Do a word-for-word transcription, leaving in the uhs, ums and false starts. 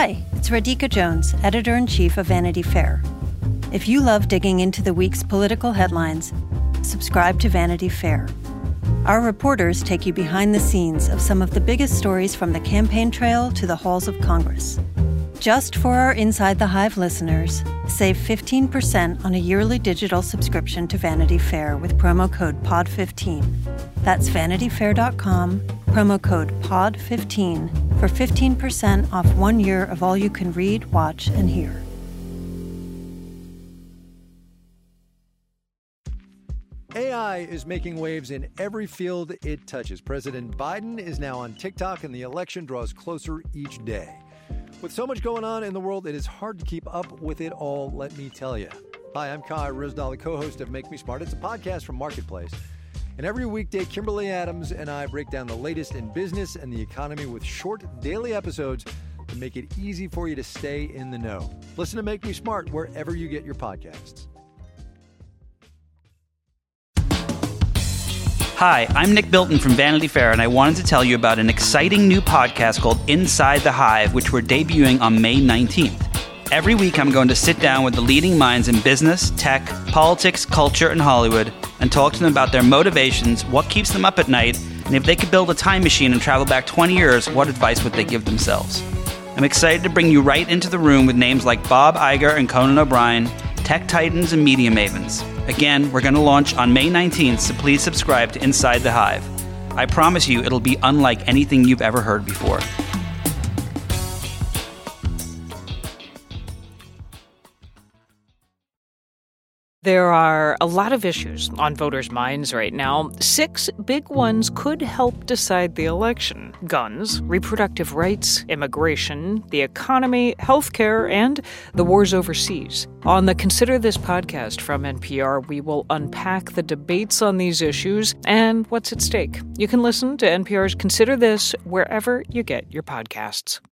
Hi, it's Radhika Jones, Editor-in-Chief of Vanity Fair. If you love digging into the week's political headlines, subscribe to Vanity Fair. Our reporters take you behind the scenes of some of the biggest stories from the campaign trail to the halls of Congress. Just for our Inside the Hive listeners, save fifteen percent on a yearly digital subscription to Vanity Fair with promo code P O D fifteen. That's vanity fair dot com, promo code P O D fifteen for fifteen percent off one year of all you can read, watch, and hear. A I is making waves in every field it touches. President Biden is now on TikTok, and the election draws closer each day. With so much going on in the world, it is hard to keep up with it all, let me tell you. Hi, I'm Kai Ryssdal, the co-host of Make Me Smart. It's a podcast from Marketplace. And every weekday, Kimberly Adams and I break down the latest in business and the economy with short daily episodes to make it easy for you to stay in the know. Listen to Make Me Smart wherever you get your podcasts. Hi, I'm Nick Bilton from Vanity Fair, and I wanted to tell you about an exciting new podcast called Inside the Hive, which we're debuting on May nineteenth. Every week, I'm going to sit down with the leading minds in business, tech, politics, culture, and Hollywood, and talk to them about their motivations, what keeps them up at night, and if they could build a time machine and travel back twenty years, what advice would they give themselves? I'm excited to bring you right into the room with names like Bob Iger and Conan O'Brien, tech titans and media mavens. Again, we're going to launch on May nineteenth, so please subscribe to Inside the Hive. I promise you it'll be unlike anything you've ever heard before. There are a lot of issues on voters' minds right now. Six big ones could help decide the election: guns, reproductive rights, immigration, the economy, healthcare, and the wars overseas. On the Consider This podcast from N P R, we will unpack the debates on these issues and what's at stake. You can listen to N P R's Consider This wherever you get your podcasts.